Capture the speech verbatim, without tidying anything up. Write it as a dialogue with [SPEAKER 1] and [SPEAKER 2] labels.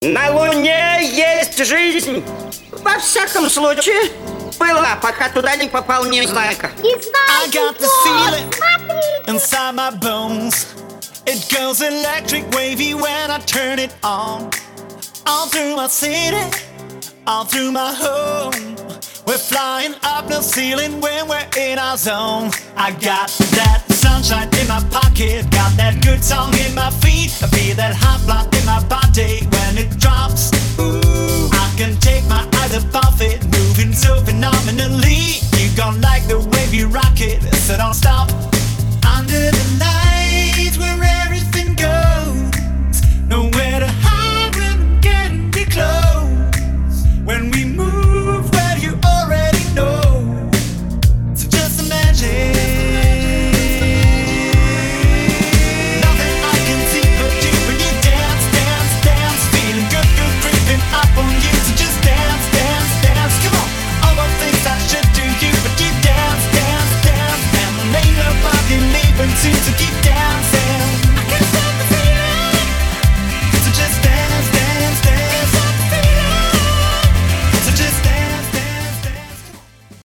[SPEAKER 1] На Луне есть жизнь. Во всяком случае, была, пока туда не попал Незнайка.
[SPEAKER 2] I got the feeling inside my bones. It goes electric wavy when I turn it on. All through my city, all through my home. We're flying up the ceiling when we're in our zone. I got that sunshine in my pocket, got that good song in my feet. I feel that hot blood in my body when it drops. Ooh, I can take my eyes off it, moving so phenomenally. You gon' like the way we rock it, so don't stop. Under the lights where everything goes, nowhere to hide when I'm getting too close. When we move, well you already know. So just imagine. Nothing I can see but you when you dance, dance, dance. Feeling good, good, creeping up on you. So just dance, dance, dance. Come on, all the things I should do you, but you dance, dance, dance. And ain't nobody leaving soon, so keep dancing.